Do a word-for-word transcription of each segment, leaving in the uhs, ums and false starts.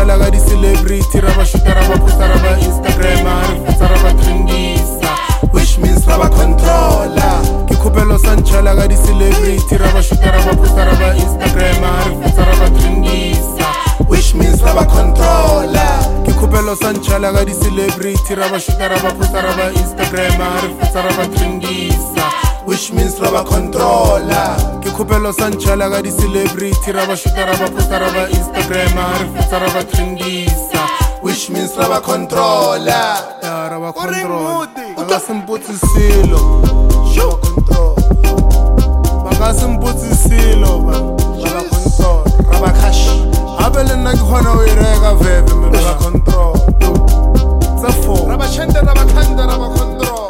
nchala ka di-celebrity ra va shuta ra va posta ra va Instagram ra futsa ra va trendisa which means ra va controller ke khupelo sa nchala ka di-celebrity ra va shuta ra va posta ra va Instagram ra futsa ra va trendisa which means ra va controller ke khupelo sa nchala ka di-celebrity ra va shuta ra va posta ra va Instagram ra futsa ra va trendisa which means ra va controller ke khupelo sa nchala ka di-celebrity ra va shuta ra va posta ra va Instagram ra futsa ra va trendisa which means ra va controller ya ra va control ba ka se mpotse selo sho control ba ka se mpotse selo ba ba control ra va cash habe le nna ke khona o e reka veve me ba control tsa four ra ba chende ra ba khanda ra ba control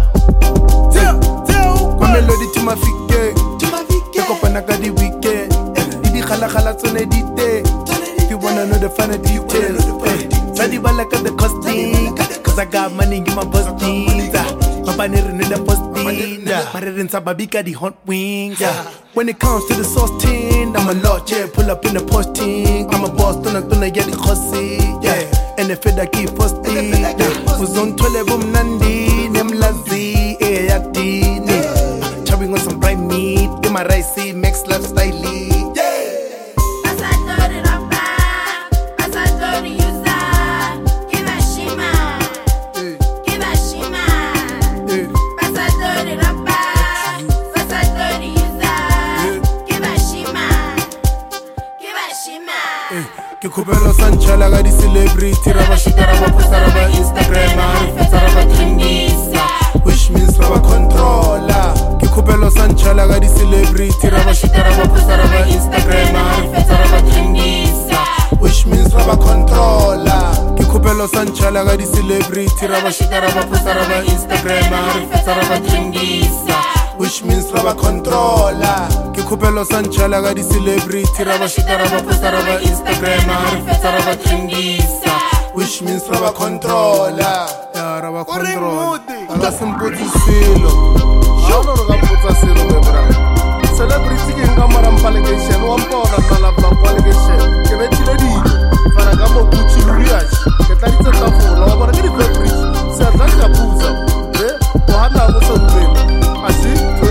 melody to my fike to my fike ko pana ka di weekend di di khala khala tsone di te you wanna know the finer details sa di bala ka the costing cause I got money in my posting papa ne re ne the posting mare re ntsa babika di hot wings when it comes to the sauce tin I'm a lot yeah pull up in the posting I'm a boss tona tona ya di khosi yeah and if it keep posting uzontole bomnandi nemlazi eh yakini on some bright meat in my rice mix lifestyle yeah as I thought it up as I thought you said give a shima give a shima as I thought it up as I thought you said give a shima give a shima ke khupelo sa nchala ka di-celebrity ra va shuta ra va posta ra va Instagram ra futsa ra va trendisa which means ra va controller ke khupelo sa nchala ka di-celebrity ra va shuta ra va posta ra va Instagram ra futsa ra va trendisa which means ra va controller ke khupelo sa nchala ka di-celebrity ra va shuta ra va posta ra va Instagram ra futsa ra va trendisa which means ra va controller ke khupelo sa nchala ka di-celebrity ra va shuta ra va posta ra va Instagram ra futsa ra va trendisa which means ra va controller ya ra va control ala se mpotse selo jalo re ka mpotsa selo me bra celebrity ke nka mara mpalekation wa mpona tsala ba mpalekation ke betile di fara ka mo Gucci Louis ke tla ditse ka fola wa bona ke di fabric sa tla ka puza eh o hana go so ntwe asi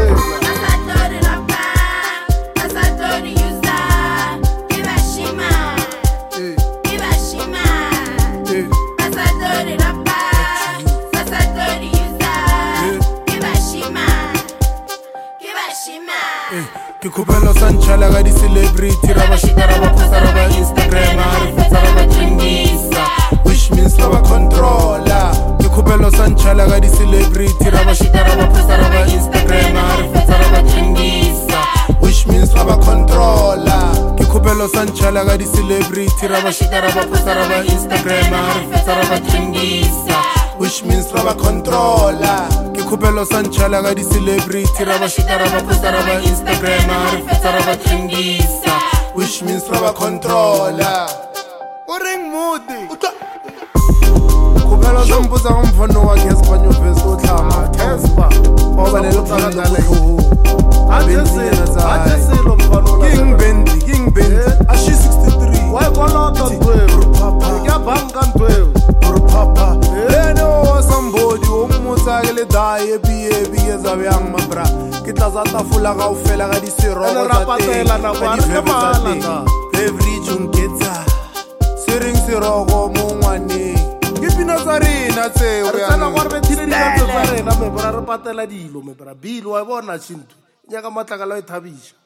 ke khupelo sa nchala ka di-celebrity ra va shuta ra va posta ra va Instagram ra futsa ra va trendisa which means ra va controller ke khupelo sa nchala ka di-celebrity ra va shuta ra va posta ra va Instagram ra futsa ra va trendisa which means ra va controller ke khupelo sa nchala ka di-celebrity ra va shuta ra va posta ra va Instagram ra futsa ra va trendisa which means ra va controller ke khupelo sa nchala ka di-celebrity ra va shuta ra va posta ra va Instagram ra futsa ra va trendisa which means ra va controller o reng mode khupelo sa mpotsa go mfono wa Casper Nyovesi o tlhama Casper o ba le le tsala le a je selo mfano la king bendi king bendi a she sixty-three wa kolota ntwe papa ya banka ntwe papa ene o somebody o mmotsa ke le dae biye biye za byang mabra ke tla za tafula ga o fela ga disero ene ra patela na kwa re mala na every jungeta sering sirogo mo ngwane ke pina tsa rena tseo ya tsana kwa re thile di tsa rena me bra re patela dilo me bra bill wa bona chintu nyaka matlakala e thabisha